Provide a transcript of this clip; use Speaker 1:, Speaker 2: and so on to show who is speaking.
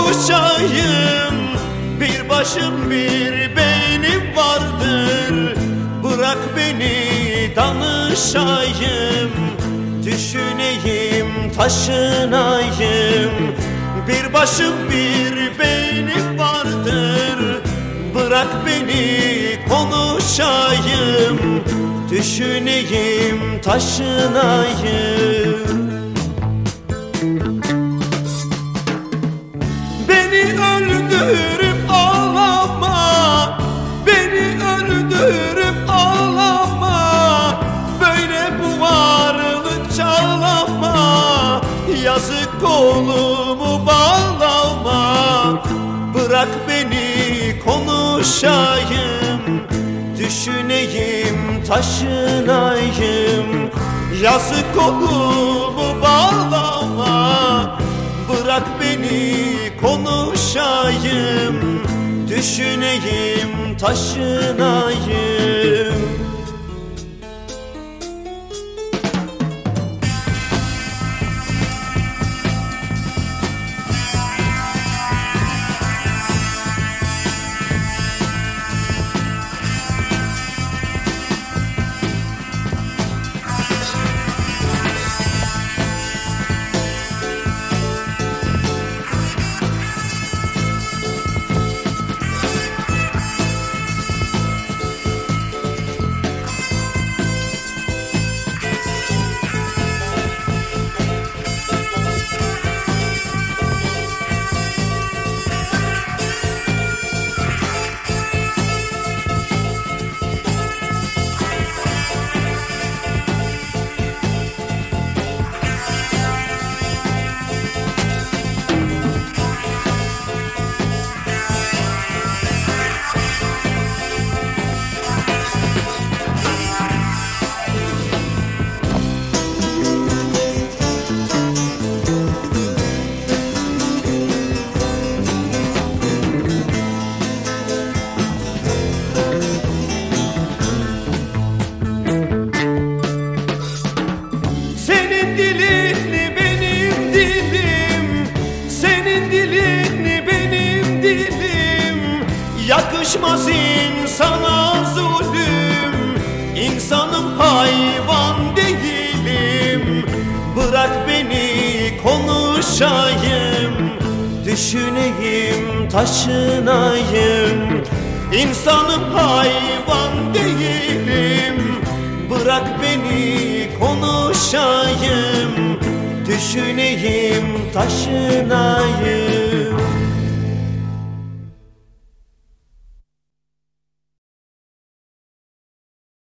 Speaker 1: konuşayım. Bir başım bir beynim vardır, bırak beni danışayım. Düşüneyim, taşınayım. Bir başım bir beynim vardır, bırak beni konuşayım. Düşüneyim, taşınayım. Beni öldürüp ağlama, beni öldürüp ağlama. Böyle bu varlık çağlama, yazık kolumu bağlama. Bırak beni konuşayım, düşüneyim, taşınayım. Yazık kolumu bağlama, bırak beni konuşayım. Düşüneyim, taşınayım. Yakışmaz insana zulüm, insanım hayvan değilim. Bırak beni konuşayım, düşüneyim, taşınayım. İnsanım hayvan değilim, bırak beni konuşayım. Düşüneyim, taşınayım.